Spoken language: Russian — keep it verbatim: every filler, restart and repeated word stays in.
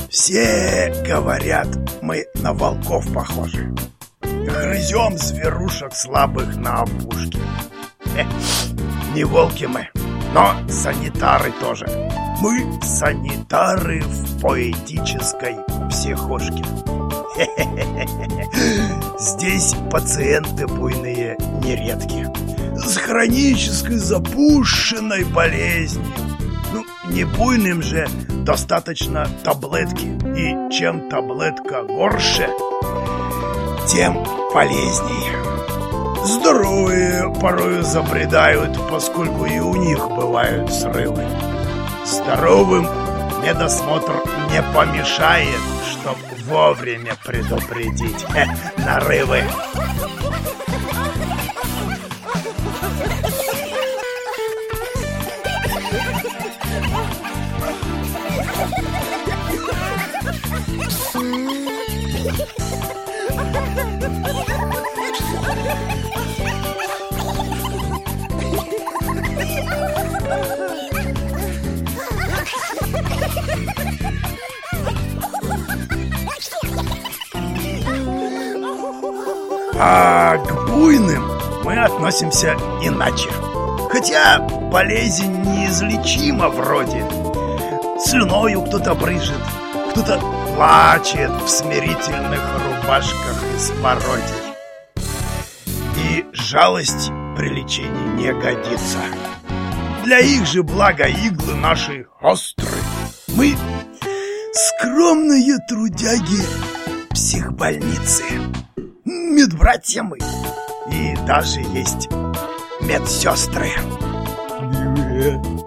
Все говорят, мы на волков похожи. Грызем зверушек слабых на опушке. Э, не волки мы, но санитары тоже. Мы санитары в поэтической психушке. Здесь пациенты буйные нередки, с хронической запущенной болезнью. Ну, не буйным же достаточно таблетки. И чем таблетка горше, тем полезнее. Здоровые порою забредают, поскольку и у них бывают срывы. Здоровым медосмотр не помешает, чтоб вовремя предупредить э, нарывы. А к буйным мы относимся иначе. Хотя болезнь неизлечима вроде. Слюною кто-то брызжет, кто-то плачет в смирительных рубашках из пародий. И жалость при лечении не годится. Для их же блага иглы наши острые. Мы скромные трудяги психбольницы. Медбратья мы. И даже есть медсестры.